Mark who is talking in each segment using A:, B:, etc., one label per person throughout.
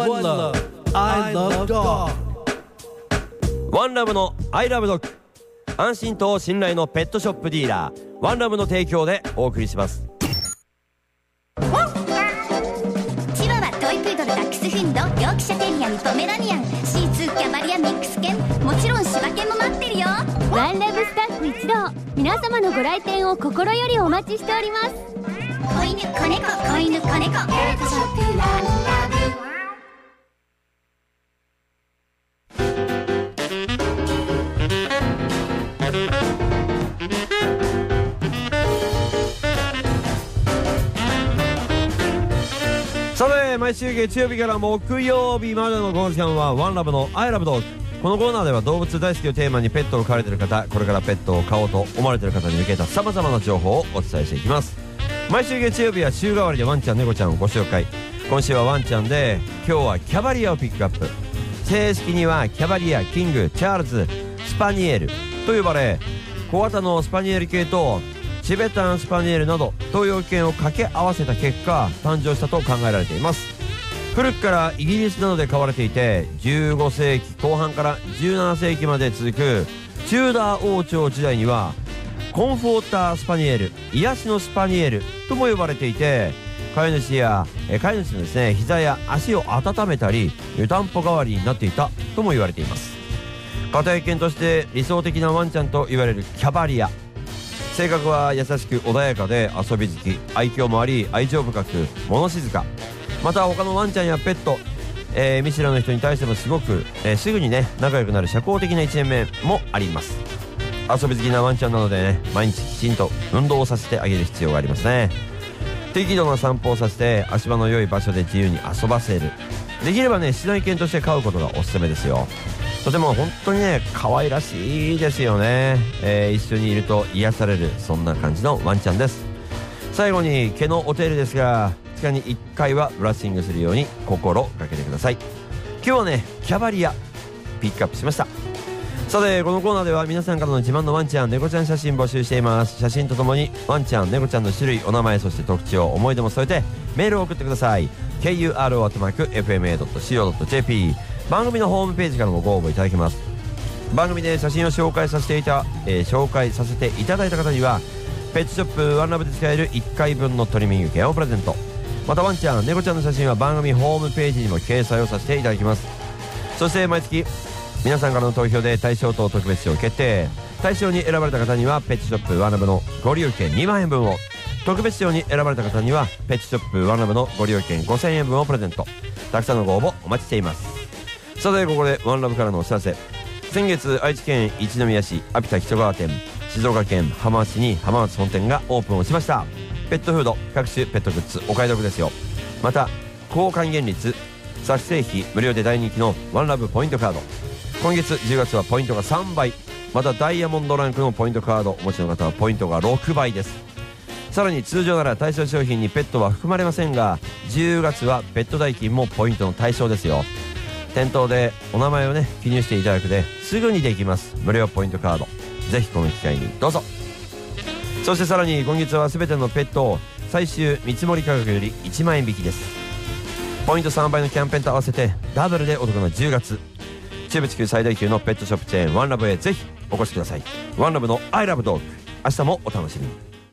A: One Love I Love Dog。
B: ワンラブのアイラブドッグ、安心と信頼のペットショップディーラーワンラブの提供でお送りします。
C: チワワ、トイプードル、ダックスフンド、ヨークシャテリアにポメラニアン、シーツー、キャバリア、ミックス犬、もちろん柴犬も待ってるよ。
D: ワンラブスタッフ一同、皆様のご来店を心よりお待ちしております。
C: 子犬、子猫、子犬、子猫、ペットショップワンラブ。
B: さて、毎週月曜日から木曜日までのこの時間はワンラブのアイラブドッグ。このコーナーでは動物大好きをテーマにペットを飼われている方、これからペットを飼おうと思われている方に向けた様々な情報をお伝えしていきます。毎週月曜日は週替わりでワンちゃん猫ちゃんをご紹介。今週はワンちゃんで、今日はキャバリアをピックアップ。正式にはキャバリア、キング、チャールズ、スパニエルと呼ばれ、小型のスパニエル系とチベタンスパニエルなど東洋犬を掛け合わせた結果誕生したと考えられています。古くからイギリスなどで飼われていて、15世紀後半から17世紀まで続くチューダー王朝時代にはコンフォータースパニエル、癒しのスパニエルとも呼ばれていて、飼い主のですね、膝や足を温めたり湯たんぽ代わりになっていたとも言われています。家庭犬として理想的なワンちゃんと言われるキャバリア。性格は優しく穏やかで遊び好き、愛嬌もあり愛情深く物静か。また他のワンちゃんやペット、見知らぬ人に対してもすごく、すぐにね仲良くなる社交的な一面もあります。遊び好きなワンちゃんなのでね、毎日きちんと運動をさせてあげる必要がありますね。適度な散歩をさせて足場の良い場所で自由に遊ばせる。できればね室内犬として飼うことがおすすめですよ。とても本当にね可愛らしいですよね。一緒にいると癒される、そんな感じのワンちゃんです。最後に毛のお手入れですが、2日に1回はブラッシングするように心がけてください。今日はねキャバリアピックアップしました。さて、このコーナーでは皆さんからの自慢のワンちゃん猫ちゃん写真募集しています。写真とともにワンちゃん猫ちゃんの種類、お名前、そして特徴、思い出も添えてメールを送ってください。 kuro@fma.co.jp 番組のホームページからもご応募いただけます。番組で写真を紹介させていただいた方にはペットショップワンラブで使える1回分のトリミング券をプレゼント。またワンちゃん猫ちゃんの写真は番組ホームページにも掲載をさせていただきます。そして毎月皆さんからの投票で大賞と特別賞決定。大賞に選ばれた方にはペットショップワンラブのご利用券2万円分を、特別賞に選ばれた方にはペットショップワンラブのご利用券5000円分をプレゼント。たくさんのご応募お待ちしています。さて、ここでワンラブからのお知らせ。先月愛知県一宮市アピタ木曽川店、静岡県浜松市に浜松本店がオープンをしました。ペットフード、各種ペットグッズお買い得ですよ。また高還元率、作成費無料で大人気のワンラブポイントカード。今月10月はポイントが3倍、またダイヤモンドランクのポイントカードお持ちの方はポイントが6倍です。さらに通常なら対象商品にペットは含まれませんが、10月はペット代金もポイントの対象ですよ。店頭でお名前をね記入していただくですぐにできます無料ポイントカード、ぜひこの機会にどうぞ。そしてさらに今月は全てのペットを最終見積もり価格より1万円引きです。ポイント3倍のキャンペーンと合わせてダブルでお得な10月、中部地区最大級のペットショップチェーンワンラブへぜひお越しください。ワンラブのアイラブドッグ、明日もお楽しみに。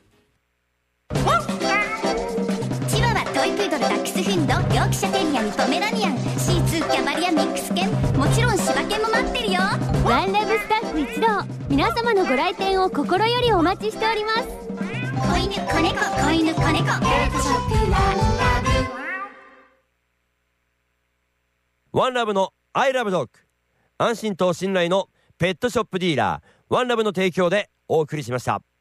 C: チワワ、トイプードル、ダックスフンド、ヨークシャテリアにポメラニアン、シーツー、キャバリア、ミックス犬、もちろん柴犬も待ってるよ。
D: ワンラブスタッフ一同、皆様のご来店を心よりお待ちしております。
C: 子犬、子猫、子犬、子猫、ペットショップワンラブ。
B: ワンラブのアイラブドッグ、安心と信頼のペットショップディーラーワンラブの提供でお送りしました。